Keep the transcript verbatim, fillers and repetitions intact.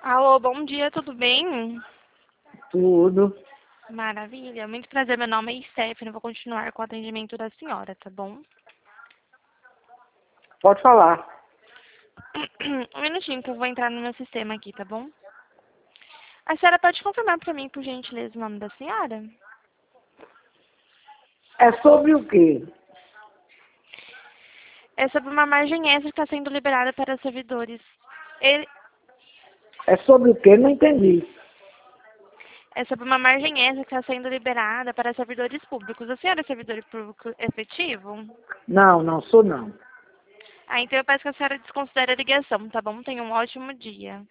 Alô, bom dia, tudo bem? Tudo. Maravilha, muito prazer, meu nome é Stephanie, vou continuar com o atendimento da senhora, tá bom? Pode falar. Um minutinho que eu vou entrar no meu sistema aqui, tá bom? A senhora pode confirmar pra mim, por gentileza, o nome da senhora? É sobre o quê? É sobre uma margem extra que está sendo liberada para servidores. Ele... É sobre o quê? Não entendi. É sobre uma margem extra que está sendo liberada para servidores públicos. A senhora é servidor público efetivo? Não, não sou não. Ah, então eu peço que a senhora desconsidere a ligação, tá bom? Tenha um ótimo dia.